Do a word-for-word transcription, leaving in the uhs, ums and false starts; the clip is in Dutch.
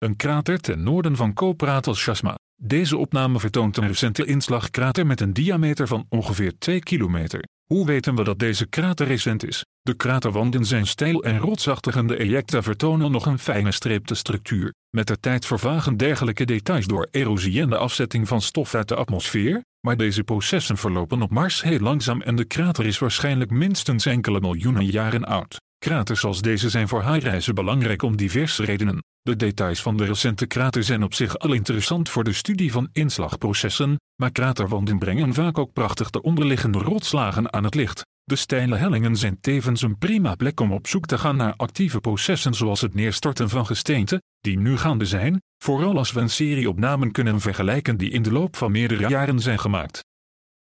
een krater ten noorden van Köpratal Chasma. Deze opname vertoont een recente inslagkrater met een diameter van ongeveer twee kilometer. Hoe weten we dat deze krater recent is? De kraterwanden zijn steil en rotsachtig en de ejecta vertonen nog een fijne streepte structuur. Met de tijd vervagen dergelijke details door erosie en de afzetting van stof uit de atmosfeer, maar deze processen verlopen op Mars heel langzaam en de krater is waarschijnlijk minstens enkele miljoenen jaren oud. Kraters als deze zijn voor high-reizen belangrijk om diverse redenen. De details van de recente krater zijn op zich al interessant voor de studie van inslagprocessen, maar kraterwanden brengen vaak ook prachtig de onderliggende rotslagen aan het licht. De steile hellingen zijn tevens een prima plek om op zoek te gaan naar actieve processen zoals het neerstorten van gesteente, die nu gaande zijn, vooral als we een serie opnamen kunnen vergelijken die in de loop van meerdere jaren zijn gemaakt.